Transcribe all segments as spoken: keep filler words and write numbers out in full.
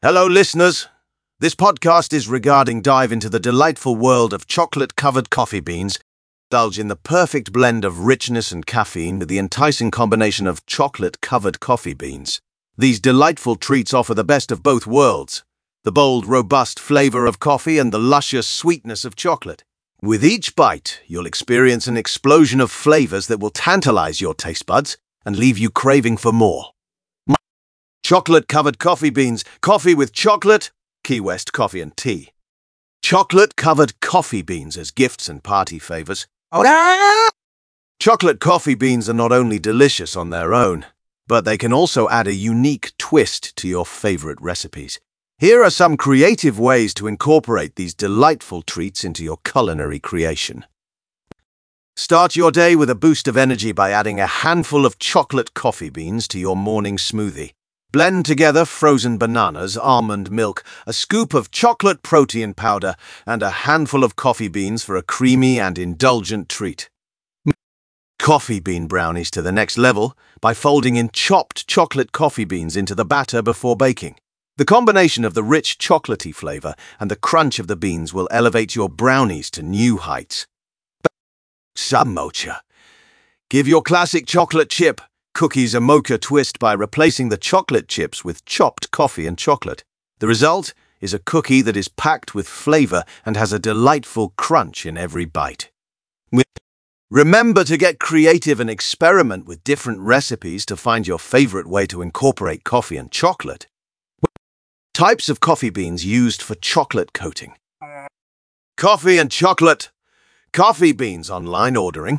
Hello, listeners. This podcast is regarding dive into the delightful world of chocolate-covered coffee beans. Indulge in the perfect blend of richness and caffeine with the enticing combination of chocolate-covered coffee beans. These delightful treats offer the best of both worlds, the bold, robust flavor of coffee and the luscious sweetness of chocolate. With each bite, you'll experience an explosion of flavors that will tantalize your taste buds and leave you craving for more. Chocolate-covered coffee beans, coffee with chocolate, Key West Coffee and Tea. Chocolate-covered coffee beans as gifts and party favors. Chocolate coffee beans are not only delicious on their own, but they can also add a unique twist to your favorite recipes. Here are some creative ways to incorporate these delightful treats into your culinary creation. Start your day with a boost of energy by adding a handful of chocolate coffee beans to your morning smoothie. Blend together frozen bananas, almond milk, a scoop of chocolate protein powder, and a handful of coffee beans for a creamy and indulgent treat. Coffee bean brownies to the next level by folding in chopped chocolate coffee beans into the batter before baking. The combination of the rich chocolatey flavor and the crunch of the beans will elevate your brownies to new heights. Some mocha. Give your classic chocolate chip cookies a mocha twist by replacing the chocolate chips with chopped coffee and chocolate. The result is a cookie that is packed with flavor and has a delightful crunch in every bite. Remember to get creative and experiment with different recipes to find your favorite way to incorporate coffee and chocolate. Types of coffee beans used for chocolate coating. Coffee and chocolate. Coffee beans online ordering.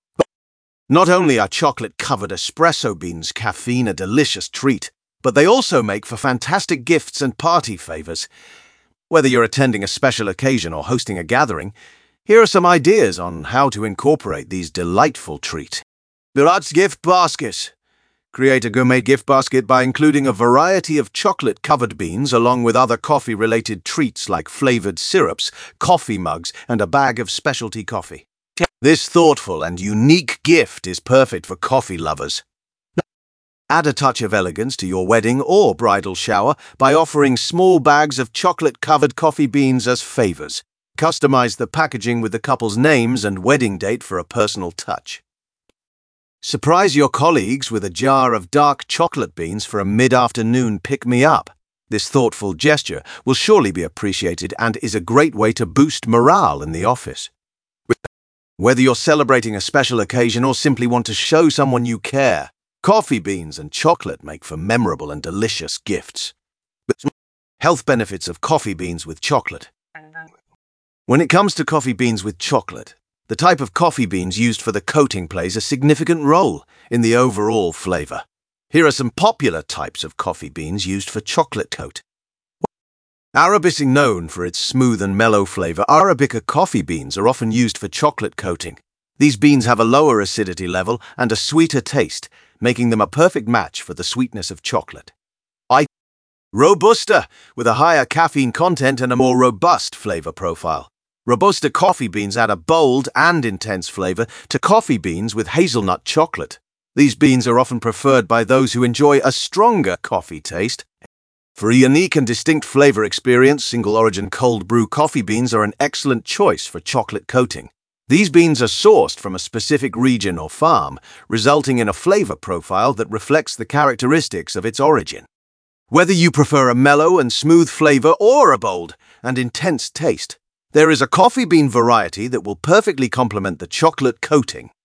Not only are chocolate-covered espresso beans caffeine a delicious treat, but they also make for fantastic gifts and party favors. Whether you're attending a special occasion or hosting a gathering, here are some ideas on how to incorporate these delightful treats. Virat's Gift Basket. Create a gourmet gift basket by including a variety of chocolate-covered beans along with other coffee-related treats like flavored syrups, coffee mugs, and a bag of specialty coffee. This thoughtful and unique gift is perfect for coffee lovers. Add a touch of elegance to your wedding or bridal shower by offering small bags of chocolate-covered coffee beans as favors. Customize the packaging with the couple's names and wedding date for a personal touch. Surprise your colleagues with a jar of dark chocolate beans for a mid-afternoon pick-me-up. This thoughtful gesture will surely be appreciated and is a great way to boost morale in the office. Whether you're celebrating a special occasion or simply want to show someone you care, coffee beans and chocolate make for memorable and delicious gifts. Health benefits of coffee beans with chocolate. When it comes to coffee beans with chocolate, the type of coffee beans used for the coating plays a significant role in the overall flavor. Here are some popular types of coffee beans used for chocolate coat. Arabica, known for its smooth and mellow flavor, Arabica coffee beans are often used for chocolate coating. These beans have a lower acidity level and a sweeter taste, making them a perfect match for the sweetness of chocolate. I Robusta, with a higher caffeine content and a more robust flavor profile. Robusta coffee beans add a bold and intense flavor to coffee beans with hazelnut chocolate. These beans are often preferred by those who enjoy a stronger coffee taste. For a unique and distinct flavor experience, single-origin cold brew coffee beans are an excellent choice for chocolate coating. These beans are sourced from a specific region or farm, resulting in a flavor profile that reflects the characteristics of its origin. Whether you prefer a mellow and smooth flavor or a bold and intense taste, there is a coffee bean variety that will perfectly complement the chocolate coating.